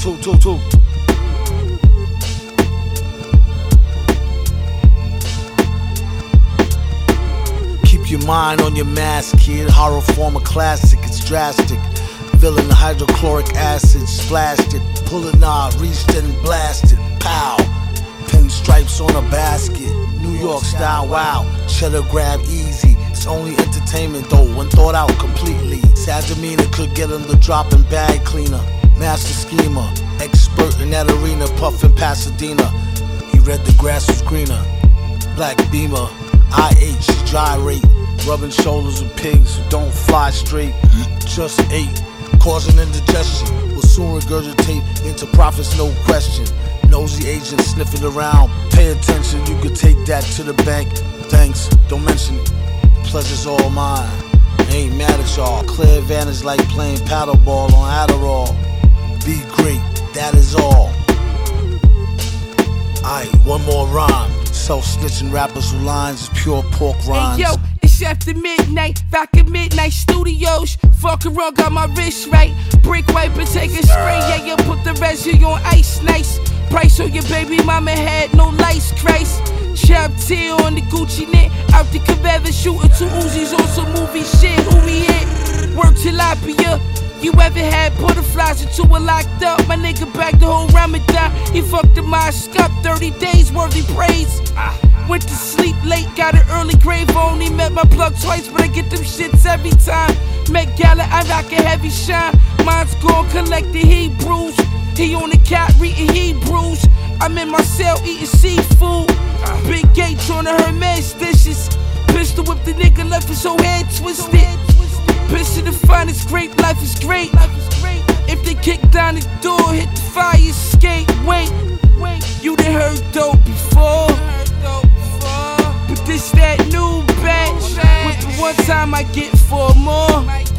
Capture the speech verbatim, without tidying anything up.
two, two, two. Keep your mind on your mask, kid. Horror form a classic, it's drastic. Villain hydrochloric acid, splashed it. Pull a knob, reached it and blasted. Pow! Pinstripes on a basket. New York style, wow. Cheddar grab easy. It's only entertainment though, when thought out completely. Sad demeanor could get him the dropping bag cleaner. Master schemer, expert in that arena, puffin' Pasadena. He read the grass was greener. Black beamer, I H, gyrate. Rubbing shoulders with pigs who don't fly straight. Just ate, causing indigestion. Will soon regurgitate into profits, no question. Nosy agent sniffing around. Pay attention, you could take that to the bank. Thanks, don't mention it. Pleasure's all mine. Ain't mad at y'all. Clear advantage like playing paddleball on Adderall. Be great, that is all. Aight, one more rhyme. Self-snitching rappers who lines is pure pork rhymes. Hey yo, it's after midnight, rockin' midnight studios. Fucking wrong, got my wrist right. Brick wipe and take a spray. Yeah, you put the resi on ice, nice. Price on your baby mama had no lights, Christ. Chop tail on the Gucci knit. Out the Cabela shooting two Uzis on some movie shit. Who we hit? Work tilapia. You ever had butterflies until we're locked up? My nigga back the whole Ramadan. He fucked the mosque up, thirty days worthy praise. Went to sleep late, got an early grave. Only met my plug twice, but I get them shits every time. Met Gala, I rock a heavy shine. Mine's gone, collect the Hebrews. He on the cat reading Hebrews. I'm in my cell eating seafood. Big Gates on the Hermes dishes. Pistol whip the nigga, left his whole head twisted. Picture the finest grape, life is great. If they kick down the door, hit the fire escape. Wait, you done heard dope before, but this that new batch. With the one time I get four more.